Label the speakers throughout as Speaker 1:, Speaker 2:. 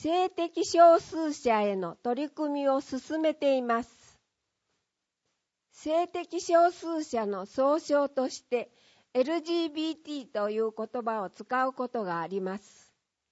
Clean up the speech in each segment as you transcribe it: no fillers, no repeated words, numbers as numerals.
Speaker 1: 性的少数者への取り組みを進めています。性的少数者の総称として LGBT という言葉を使うことがあります。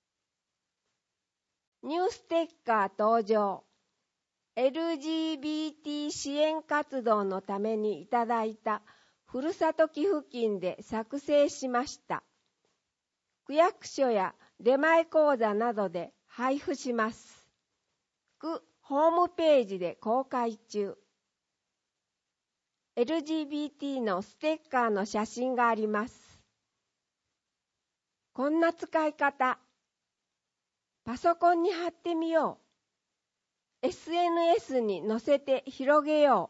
Speaker 1: ニューステッカー登場。LGBT 支援活動のためにいただいたふるさと寄付金で作成しました。区役所や出前講座などで配布します。区ホームページで公開中。LGBT のステッカーの写真があります。こんな使い方。パソコンに貼ってみよう。SNS に載せて広げよ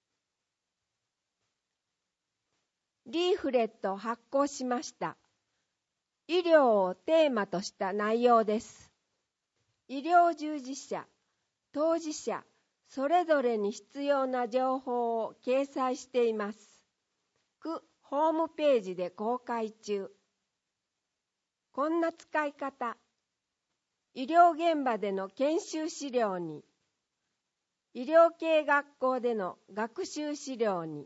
Speaker 1: う。リーフレットを発行しました。医療をテーマとした内容です。医療従事者、当事者、それぞれに必要な情報を掲載しています。区ホームページで公開中。こんな使い方。医療現場での研修資料に、医療系学校での学習資料に、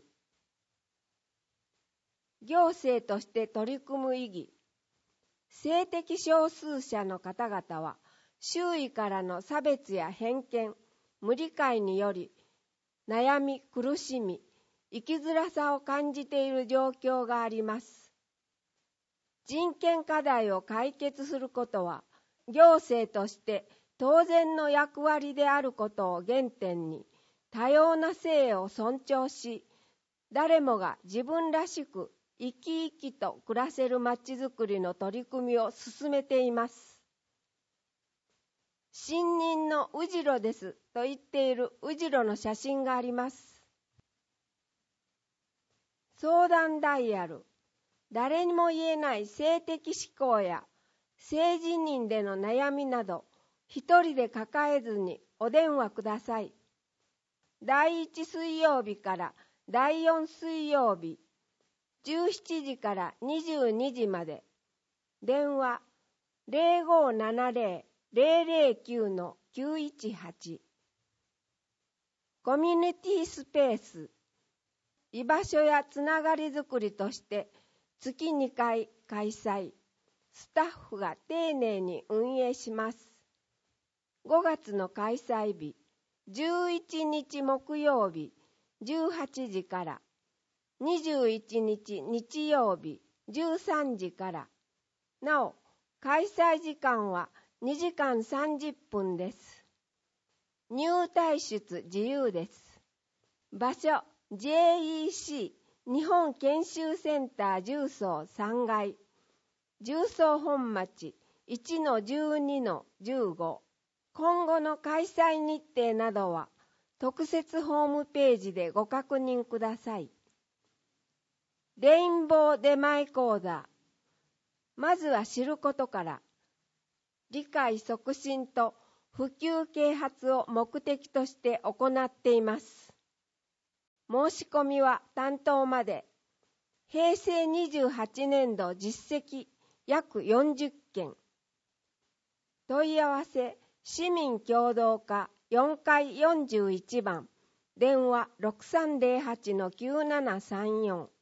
Speaker 1: 行政として取り組む意義。性的少数者の方々は、周囲からの差別や偏見、無理解により、悩み、苦しみ、生きづらさを感じている状況があります。人権課題を解決することは、行政として当然の役割であることを原点に、多様な性を尊重し、誰もが自分らしく生き生きと暮らせるまちづくりの取り組みを進めています。新任のうじろですと言っているうじろの写真があります。相談ダイヤル。誰にも言えない性的指向や性自認での悩みなど、一人で抱えずにお電話ください。第1水曜日から第4水曜日、17時から22時まで。電話 0570-009-918。コミュニティスペース。居場所やつながりづくりとして月2回開催。スタッフが丁寧に運営します。5月の開催日、11日木曜日、18時から、21日日曜日、13時から。なお、開催時間は2時間30分です。入退出自由です。場所、JEC 日本研修センター重曹3階。重曹本町 1-12-15。今後の開催日程などは特設ホームページでご確認ください。レインボー出前講座。まずは知ることから。理解促進と普及啓発を目的として行っています。申し込みは担当まで。平成28年度実績約40件。問い合わせ市民協働課4階41番。電話 6308-9734。